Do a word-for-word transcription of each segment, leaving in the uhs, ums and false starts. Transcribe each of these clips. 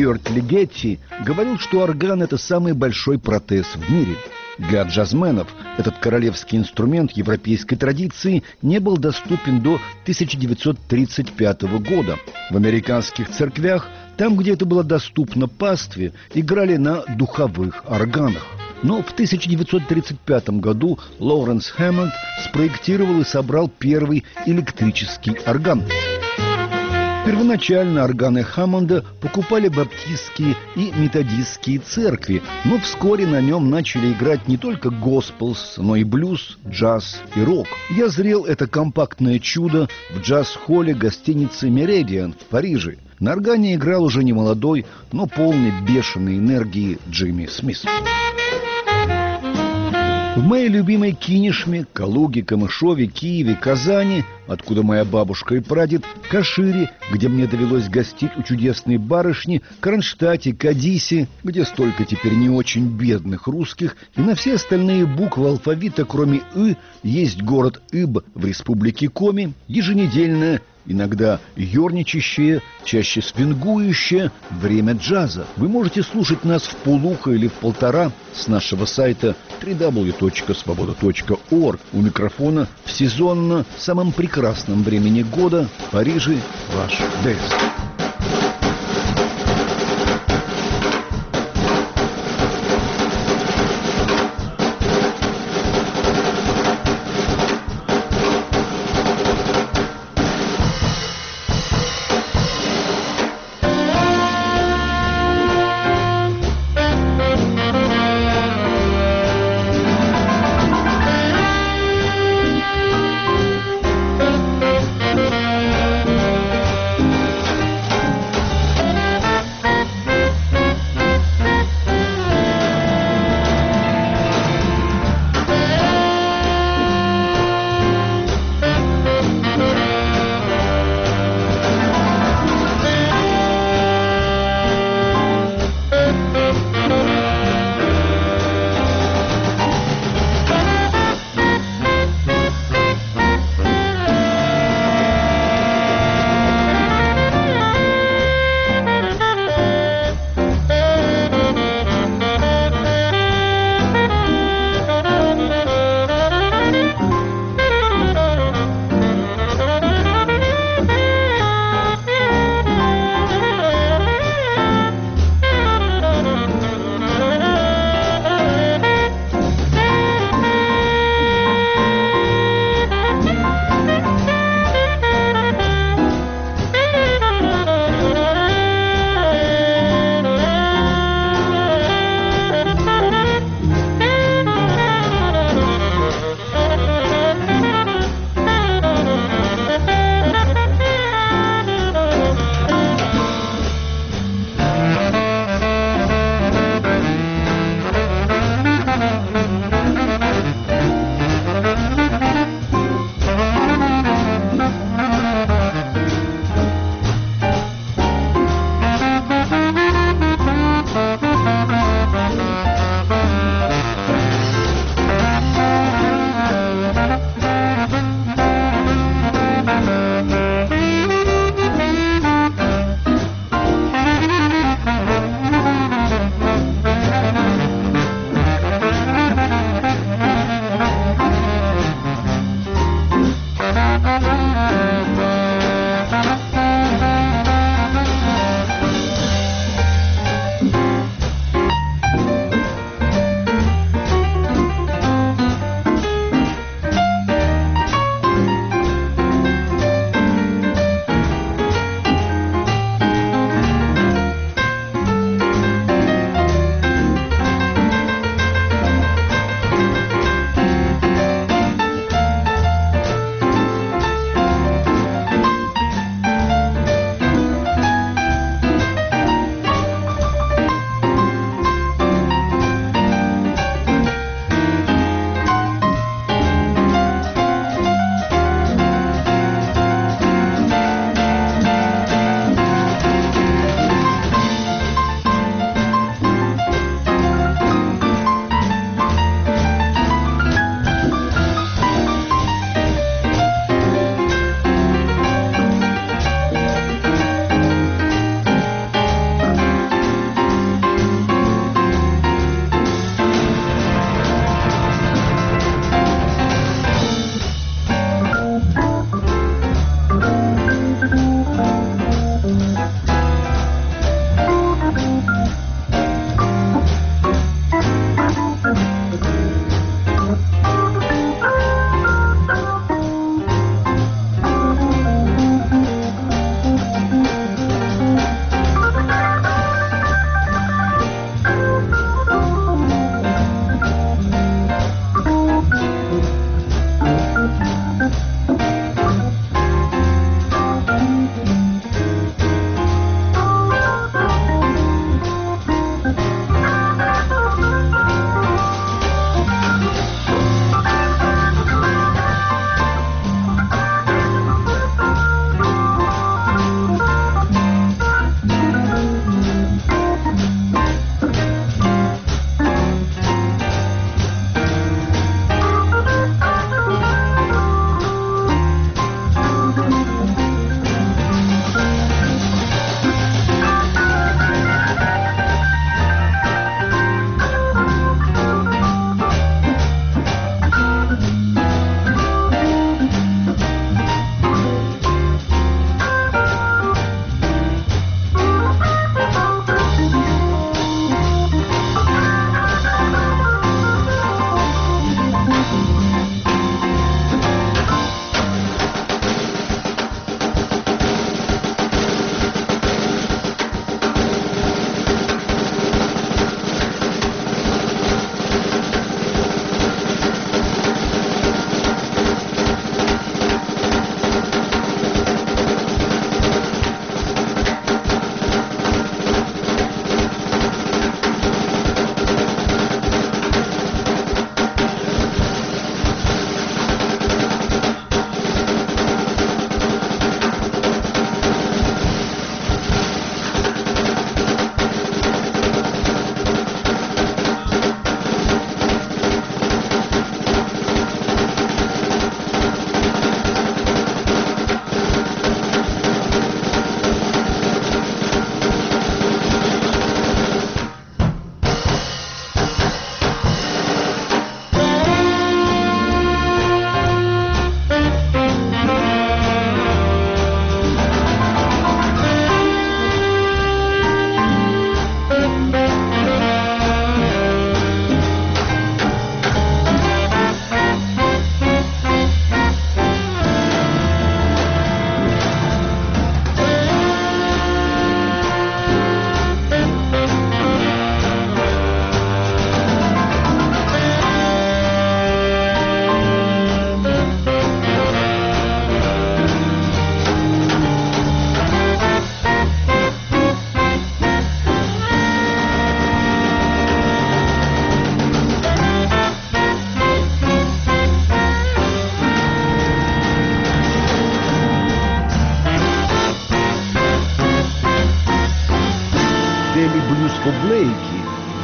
Стюарт Лигетти говорил, что орган – это самый большой протез в мире. Для джазменов этот королевский инструмент европейской традиции не был доступен до тысяча девятьсот тридцать пятого года. В американских церквях, там, где это было доступно пастве, играли на духовых органах. Но в тысяча девятьсот тридцать пятом году Лоуренс Хэммонд спроектировал и собрал первый электрический орган. Первоначально органы Хэммонда покупали баптистские и методистские церкви, но вскоре на нем начали играть не только госпелс, но и блюз, джаз и рок. Я зрел это компактное чудо в джаз-холле гостиницы «Меридиан» в Париже. На органе играл уже не молодой, но полный бешеной энергии Джимми Смит. В моей любимой Кинешме, Калуге, Камышове, Киеве, Казани, откуда моя бабушка и прадед, Кашире, где мне довелось гостить у чудесной барышни, Кронштадте, Кадисе, где столько теперь не очень бедных русских, и на все остальные буквы алфавита, кроме «ы», есть город Иб в республике Коми, еженедельное, иногда ерничащее, чаще свингующее время джаза. Вы можете слушать нас в полуха или в полтора с нашего сайта дабл ю дабл ю дабл ю точка свобода точка орг. У микрофона в сезонно самом прекрасном времени года в Париже ваш Дэвис.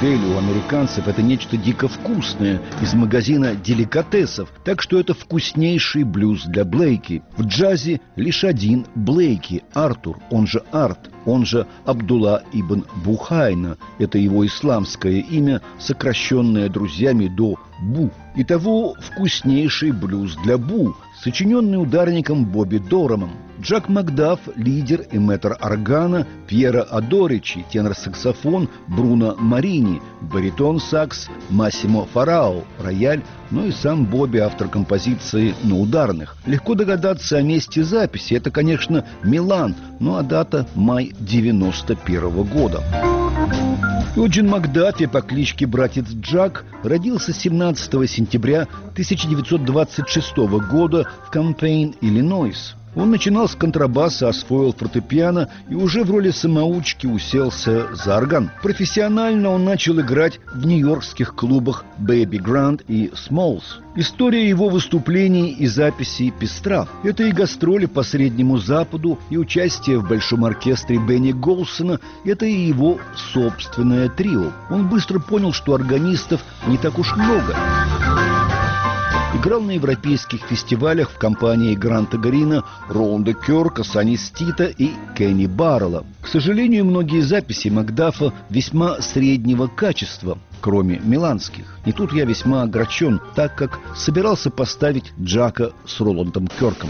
фрикаделье у американцев – это нечто дико вкусное из магазина деликатесов, так что это вкуснейший блюз для Блейки. В джазе лишь один Блейки – Артур, он же Арт, он же Абдулла ибн Бухайна. Это его исламское имя, сокращенное друзьями до Бу. Итого вкуснейший блюз для Бу, сочиненный ударником Бобби Дорамом. Джак Макдаф – лидер и мэтр органа, Пьеро Адоричи – тенор-саксофон, Бруно Марини, баритон-сакс, Массимо Фарао, рояль, ну и сам Бобби – автор композиции на ударных. Легко догадаться о месте записи. Это, конечно, Милан, ну а дата – май девяносто первого года. Юджин Макдафи по кличке Братец Джак родился семнадцатого сентября тысяча девятьсот двадцать шестого года в Кампейн, Иллинойс. Он начинал с контрабаса, освоил фортепиано и уже в роли самоучки уселся за орган. Профессионально он начал играть в нью-йоркских клубах Baby Grand и Smalls. История его выступлений и записей пестра. Это и гастроли по Среднему Западу, и участие в большом оркестре Бенни Голсона. Это и его собственное трио. Он быстро понял, что органистов не так уж много. Играл на европейских фестивалях в компании Гранта Гарина, Роланда Кёрка, Санни Стита и Кенни Баррелла. К сожалению, многие записи Макдафа весьма среднего качества, кроме миланских. И тут я весьма огорчен, так как собирался поставить Джака с Роландом Кёрком.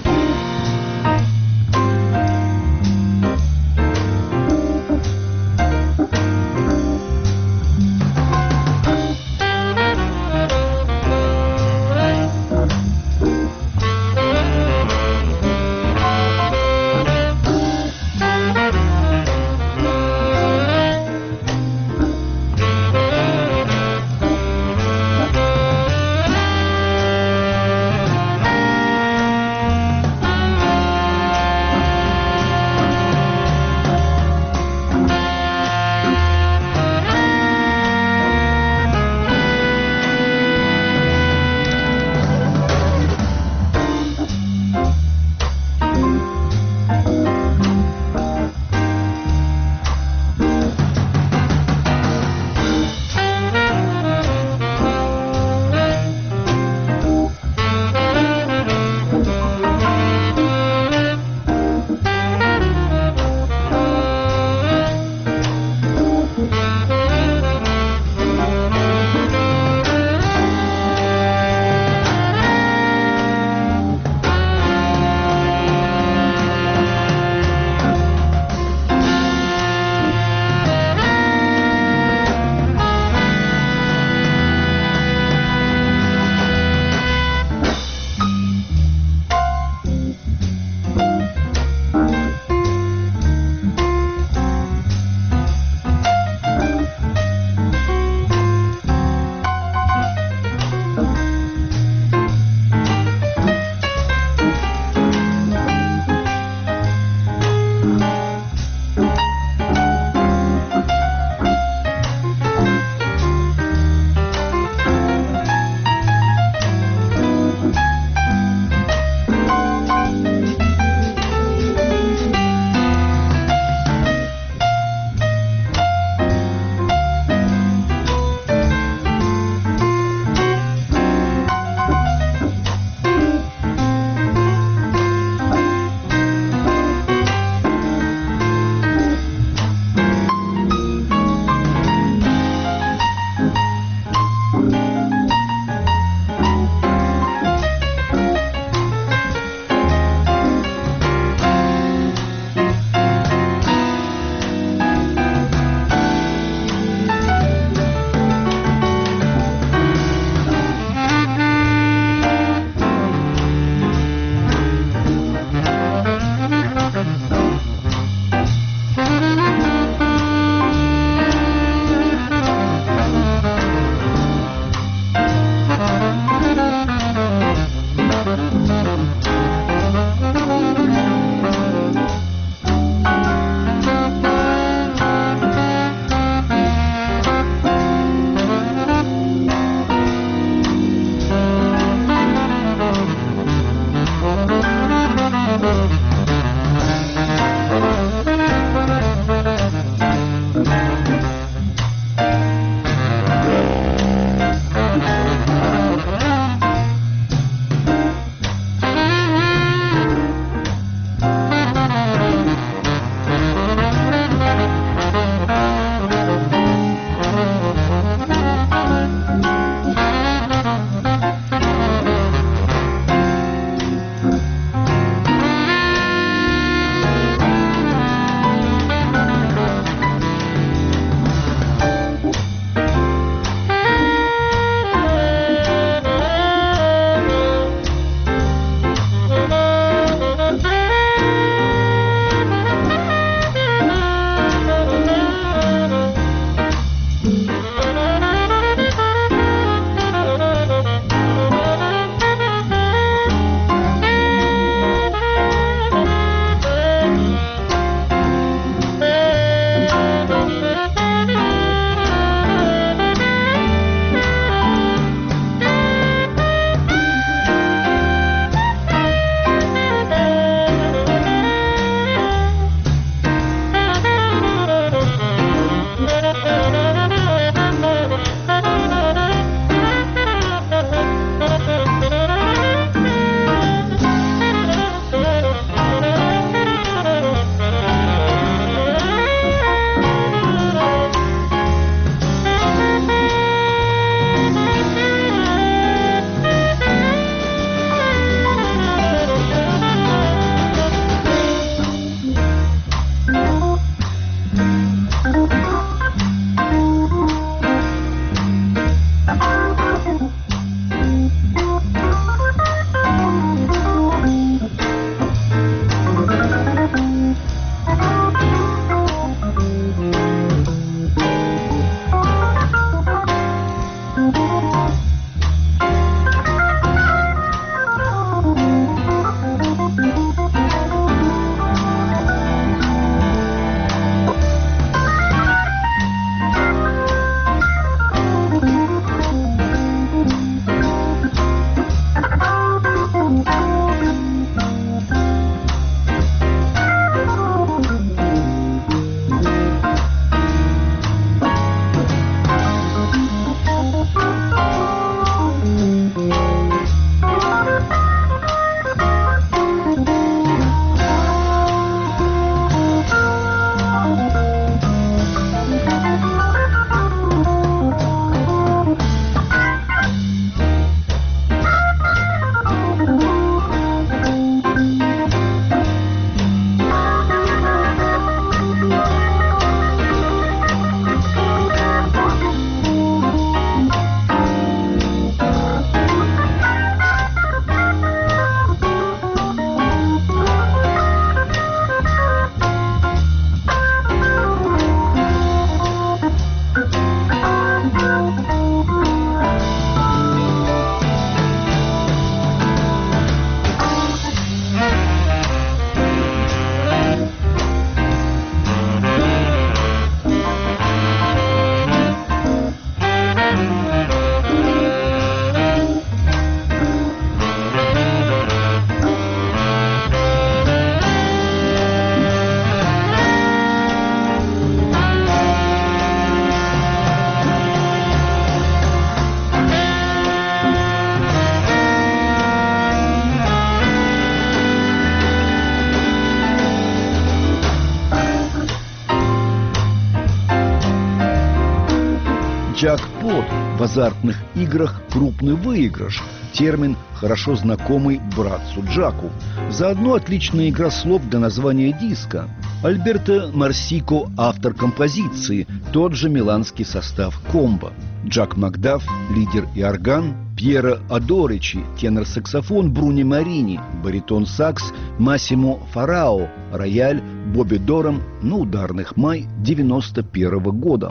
Джакпот в азартных играх крупный выигрыш. Термин, хорошо знакомый братцу Джаку. Заодно отличная игра слов для названия диска. Альберто Марсико – автор композиции, тот же миланский состав «Комбо». Джак Макдаф – лидер и орган, Пьеро Адоричи – тенор-саксофон, Бруни Марини, баритон-сакс, Массимо Фарао, рояль, Бобби Дорам на ударных май девяносто первого года.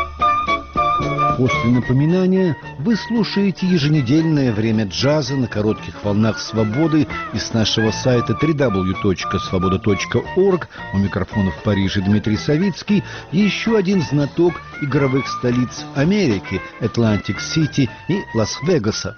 После напоминания вы слушаете еженедельное время джаза на коротких волнах свободы и с нашего сайта дабл ю дабл ю дабл ю точка свобода точка орг. У микрофона в Париже Дмитрий Савицкий. Еще один знаток игровых столиц Америки – Атлантик-Сити и Лас-Вегаса.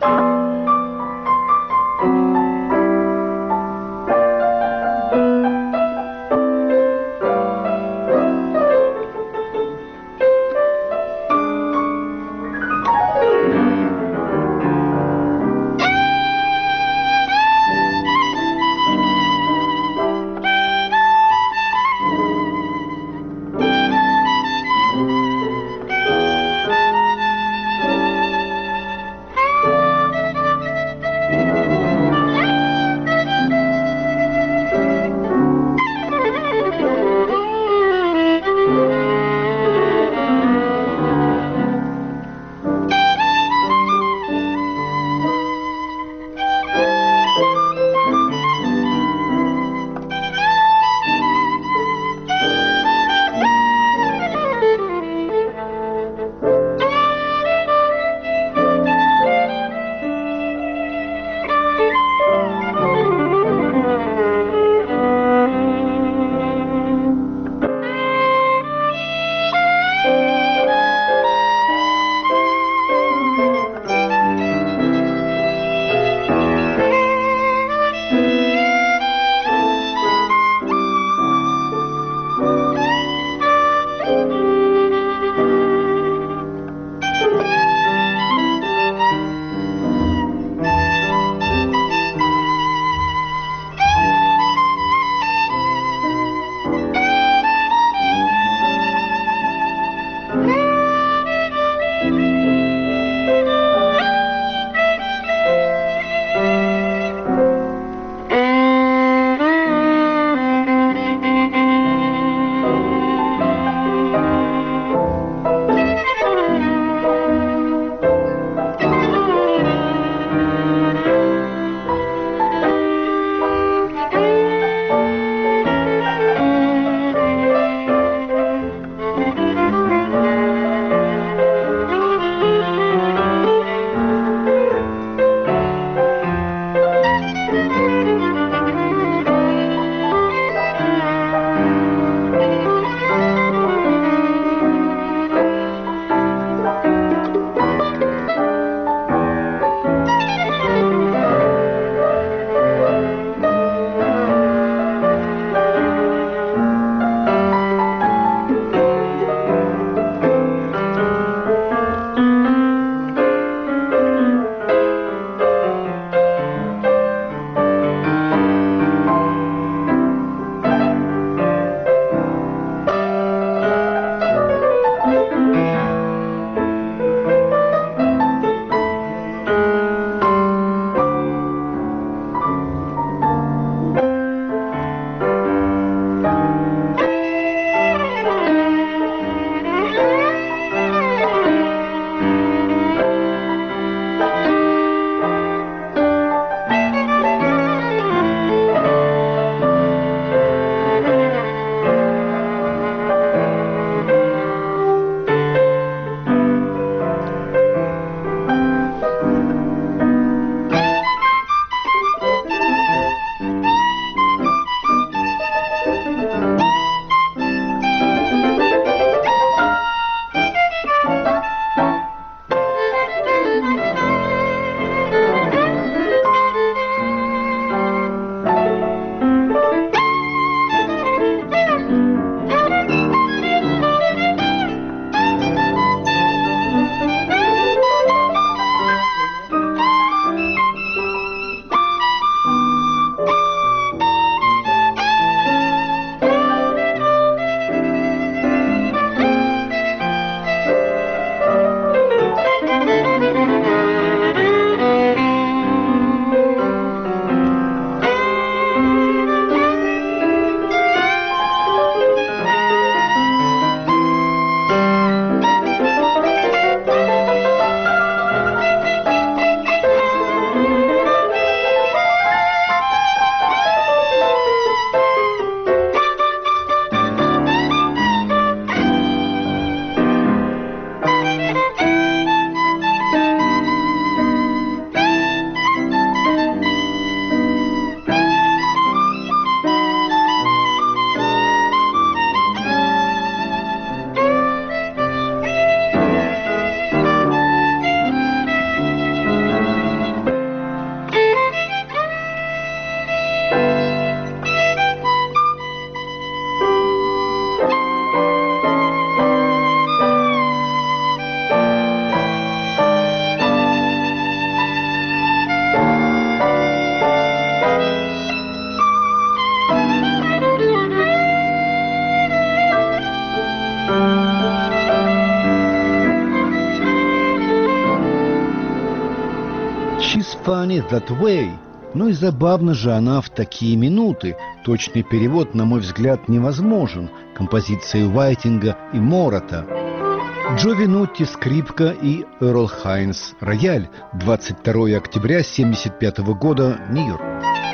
Funny That Way. Ну и забавно же она в такие минуты. Точный перевод, на мой взгляд, невозможен. Композиции Уайтинга и Мората. Джо Винутти — скрипка и Эрл Хайнс — рояль. двадцать второе октября семьдесят пятого года, Нью-Йорк.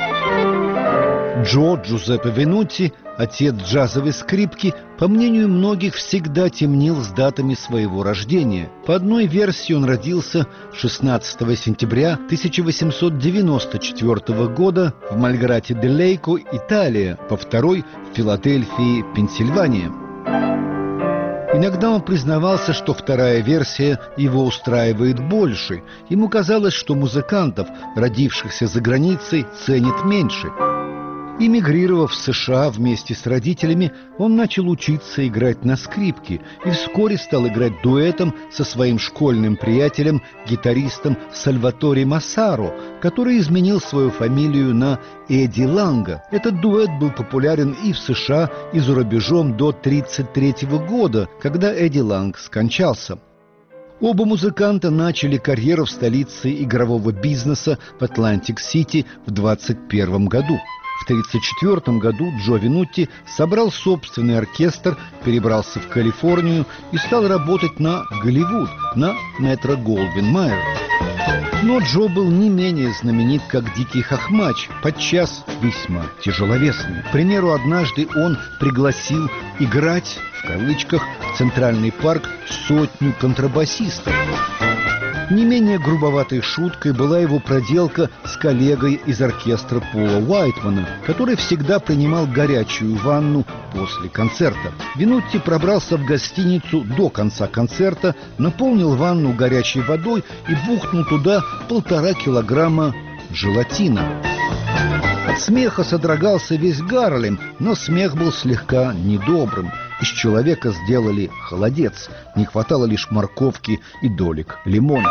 Джо Джузеппе Винутти, отец джазовой скрипки, по мнению многих, всегда темнил с датами своего рождения. По одной версии он родился шестнадцатого сентября тысяча восемьсот девяносто четвёртого года в Мальграте-де-Лейко, Италия, по второй — в Филадельфии, Пенсильвания. Иногда он признавался, что вторая версия его устраивает больше. Ему казалось, что музыкантов, родившихся за границей, ценят меньше. Эмигрировав в США вместе с родителями, он начал учиться играть на скрипке и вскоре стал играть дуэтом со своим школьным приятелем, гитаристом Сальваторе Массаро, который изменил свою фамилию на Эдди Ланга. Этот дуэт был популярен и в США, и за рубежом до тысяча девятьсот тридцать третьего года, когда Эдди Ланг скончался. Оба музыканта начали карьеру в столице игрового бизнеса в Атлантик-Сити в двадцать первом году. В тысяча девятьсот тридцать четвёртом году Джо Винутти собрал собственный оркестр, перебрался в Калифорнию и стал работать на Голливуд, на Метро-Голдвин-Майер. Но Джо был не менее знаменит, как Дикий Хохмач, подчас весьма тяжеловесный. К примеру, однажды он пригласил играть, в кавычках, в Центральный парк сотню контрабасистов. Не менее грубоватой шуткой была его проделка с коллегой из оркестра Пола Уайтмана, который всегда принимал горячую ванну после концерта. Винутти пробрался в гостиницу до конца концерта, наполнил ванну горячей водой и бухнул туда полтора килограмма желатина. От смеха содрогался весь Гарлем, но смех был слегка недобрым. Из человека сделали холодец. Не хватало лишь морковки и долек лимона.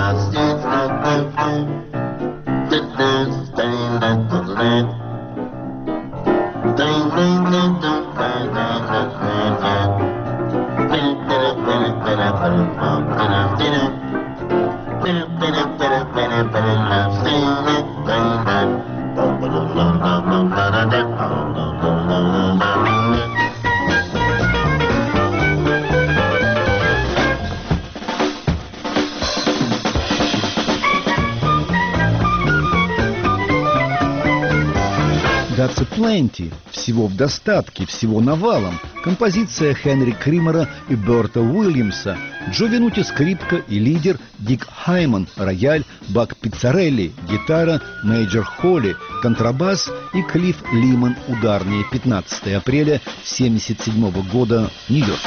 That's a plenty. Всего в достатке, всего навалом. Композиция Хенри Кримера и Берта Уильямса. Джо Винути — скрипка и лидер, Дик Хайман — рояль, Бак Пиццарелли — гитара, Мейджор Холли — контрабас и Клифф Лимон — ударные. пятнадцатого апреля семьдесят седьмого года, Нью-Йорк.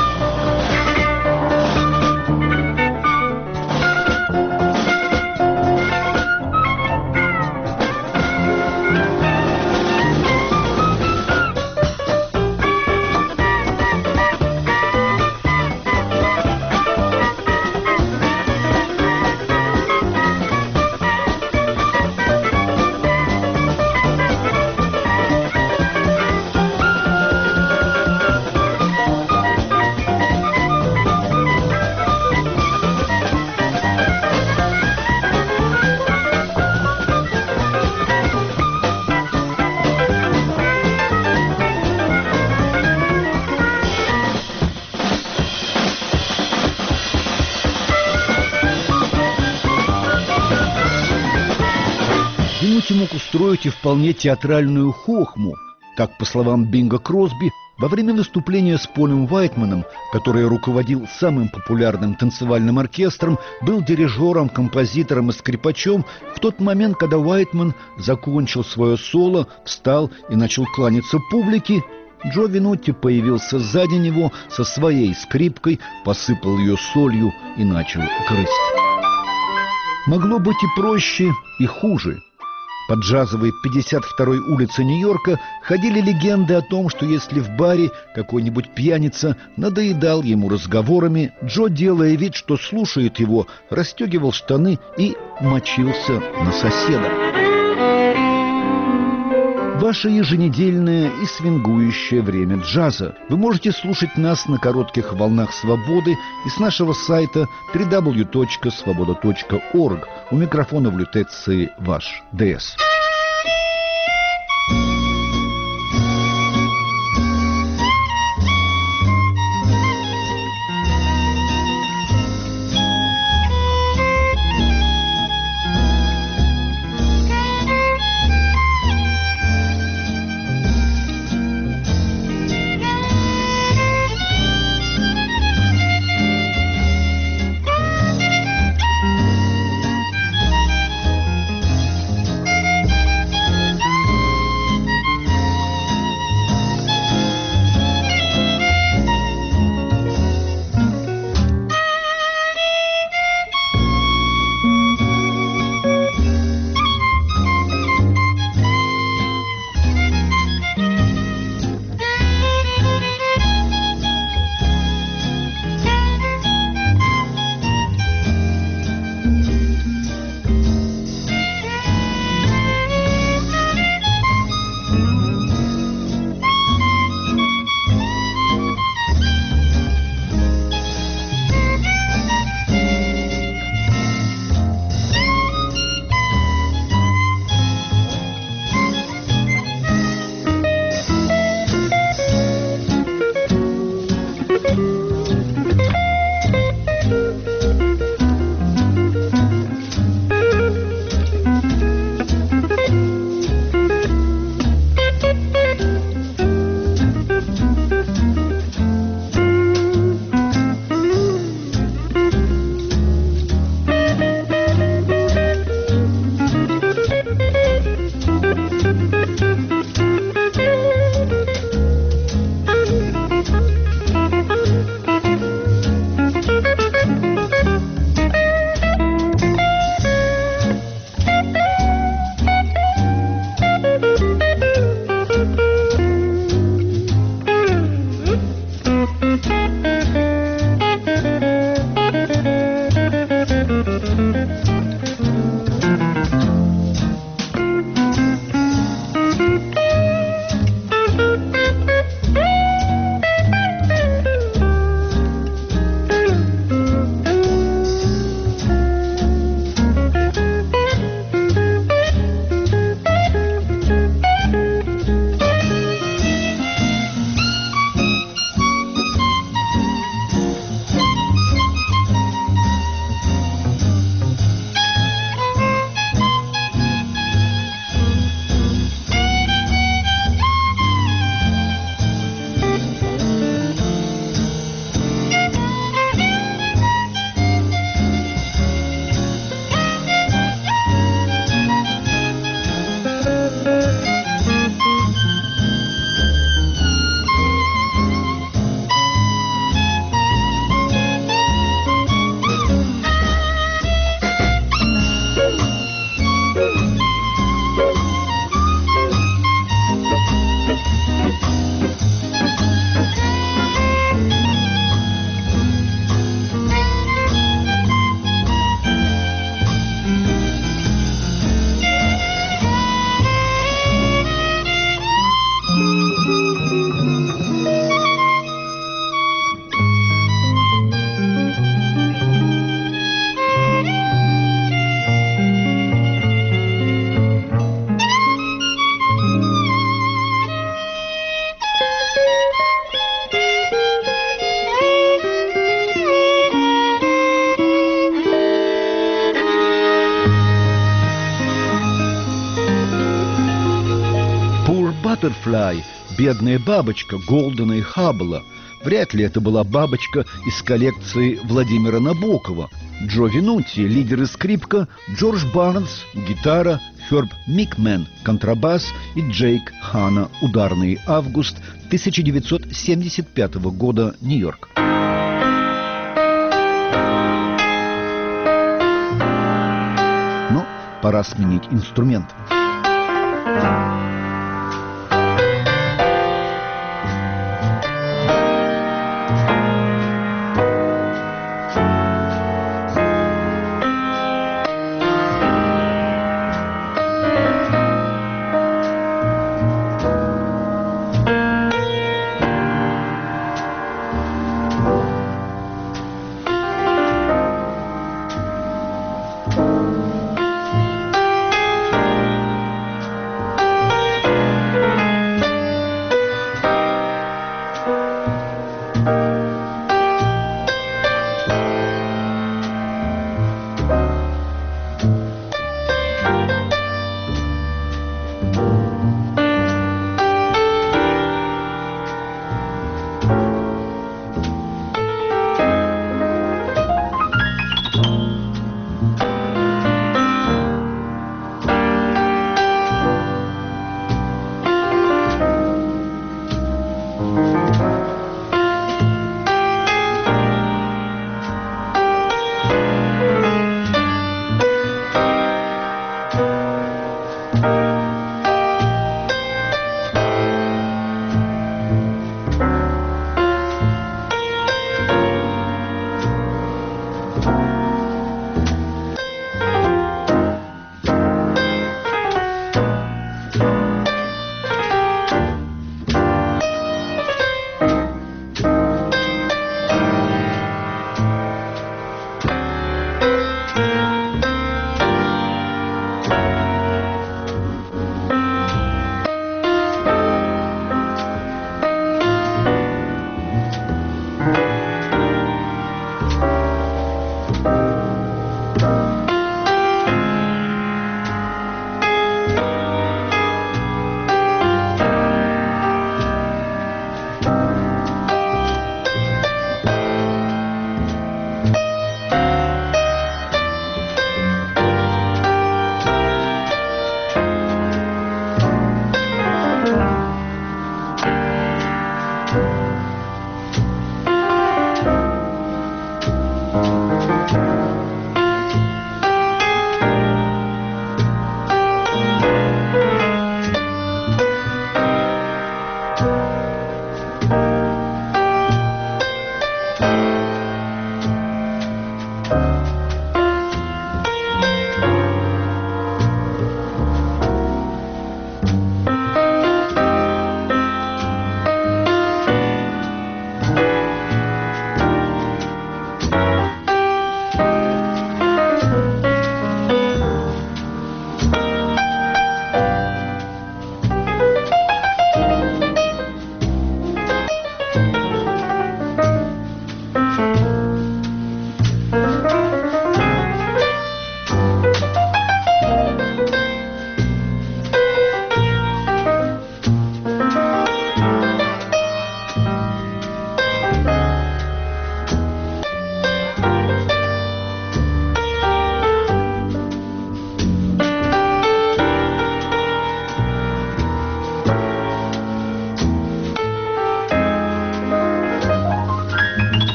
Винути мог устроить и вполне театральную хохму. Так, по словам Бинга Кросби, во время выступления с Полем Уайтманом, который руководил самым популярным танцевальным оркестром, был дирижером, композитором и скрипачом, в тот момент, когда Уайтман закончил свое соло, встал и начал кланяться публике, Джо Винути появился сзади него со своей скрипкой, посыпал ее солью и начал грызть. Могло быть и проще, и хуже. По джазовой пятьдесят второй улице Нью-Йорка ходили легенды о том, что если в баре какой-нибудь пьяница надоедал ему разговорами, Джо, делая вид, что слушает его, расстегивал штаны и мочился на соседа. Ваше еженедельное и свингующее время джаза. Вы можете слушать нас на коротких волнах свободы и с нашего сайта дабл ю дабл ю дабл ю точка свобода точка орг. У микрофона в лютеции ваш ДС. Баттерфляй, бедная бабочка Голдена и Хаббла. Вряд ли это была бабочка из коллекции Владимира Набокова. Джо Винути, лидер и скрипка, Джордж Барнс, гитара, Херб Микмен, контрабас и Джейк Хана, ударный. Август тысяча девятьсот семьдесят пятого года, Нью-Йорк. Ну, пора сменить инструмент.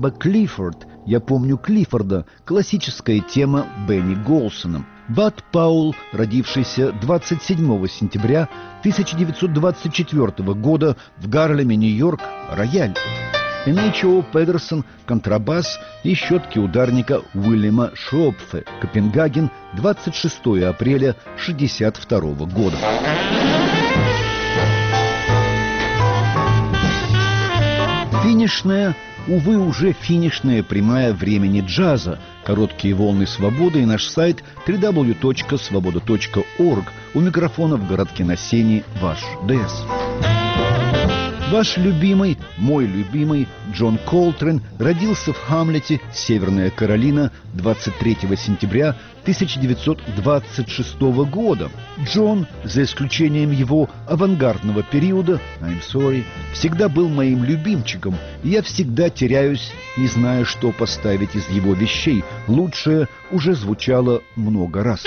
Баба Клиффорд, я помню Клиффорда, классическая тема Бенни Голсоном. Бад Паул, родившийся двадцать седьмого сентября тысяча девятьсот двадцать четвёртого года в Гарлеме, Нью-Йорк, рояль. эн эйч о Педерсон, контрабас и щетки ударника Уильяма Шопфе, Копенгаген, двадцать шестого апреля шестьдесят второго года. Финишная, увы, уже финишная прямая времени джаза. Короткие волны свободы и наш сайт дабл ю дабл ю дабл ю точка свобода точка орг. У микрофона в городке на Сене ваш ДС. Ваш любимый, мой любимый Джон Колтрейн родился в Хамлете, Северная Каролина, двадцать третьего сентября тысяча девятьсот двадцать шестого года. Джон, за исключением его авангардного периода «I'm sorry», всегда был моим любимчиком, и я всегда теряюсь, не зная, что поставить из его вещей. Лучшее уже звучало много раз.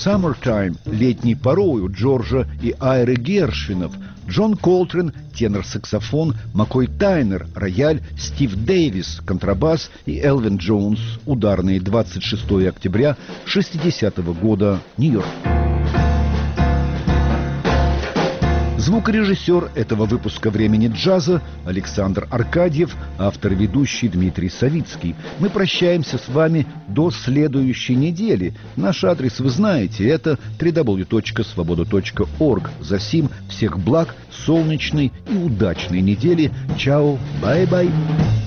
Summertime, летней порой у Джорджа и Айры Гершвинов, Джон Колтрейн, тенор-саксофон, Маккой Тайнер, рояль, Стив Дэвис, контрабас и Элвин Джонс, ударные, двадцать шестого октября шестидесятого года, Нью-Йорк. Звукорежиссер этого выпуска «Времени джаза» Александр Аркадьев, автор-ведущий Дмитрий Савицкий. Мы прощаемся с вами до следующей недели. Наш адрес вы знаете, это дабл ю дабл ю дабл ю точка свобода точка орг. Засим всех благ, солнечной и удачной недели. Чао, бай-бай.